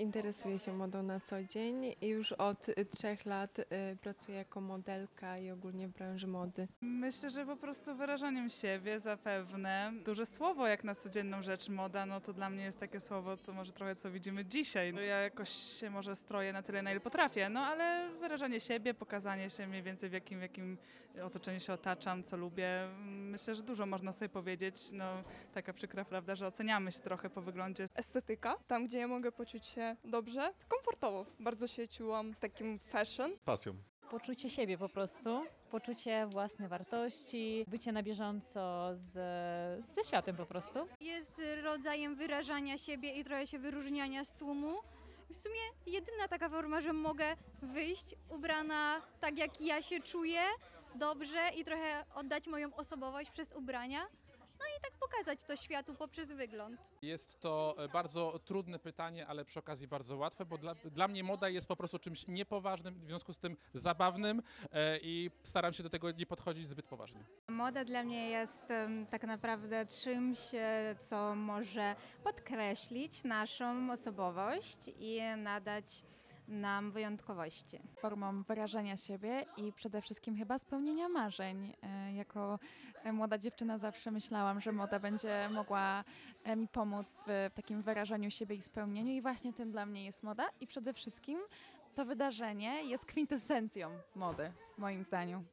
interesuję się modą na co dzień i już od 3 lat pracuję jako modelka i ogólnie w branży mody. Myślę, że po prostu wyrażaniem siebie zapewne. Duże słowo jak na codzienną rzecz moda, no to dla mnie jest takie słowo, co może trochę co widzimy dzisiaj. No ja jakoś się może stroję na tyle, na ile potrafię, no ale wyrażanie siebie, pokazanie się mniej więcej w jakim otoczeniu się otaczam, co lubię. Myślę, że dużo można sobie powiedzieć. No taka przykra prawda, że oceniamy się trochę po wyglądzie. Estetyka, tam gdzie ja mogę poczuć się dobrze, komfortowo. Bardzo się czułam takim fashion. Pasją. Poczucie siebie po prostu, poczucie własnej wartości, bycie na bieżąco ze światem po prostu. Jest rodzajem wyrażania siebie i trochę się wyróżniania z tłumu. W sumie jedyna taka forma, że mogę wyjść ubrana tak jak ja się czuję, dobrze i trochę oddać moją osobowość przez ubrania. No i tak pokazać to światu poprzez wygląd. Jest to bardzo trudne pytanie, ale przy okazji bardzo łatwe, bo dla mnie moda jest po prostu czymś niepoważnym, w związku z tym zabawnym i staram się do tego nie podchodzić zbyt poważnie. Moda dla mnie jest tak naprawdę czymś, co może podkreślić naszą osobowość i nadać nam wyjątkowości. Formą wyrażania siebie i przede wszystkim chyba spełnienia marzeń. Jako młoda dziewczyna zawsze myślałam, że moda będzie mogła mi pomóc w takim wyrażaniu siebie i spełnieniu i właśnie tym dla mnie jest moda i przede wszystkim to wydarzenie jest kwintesencją mody, moim zdaniem.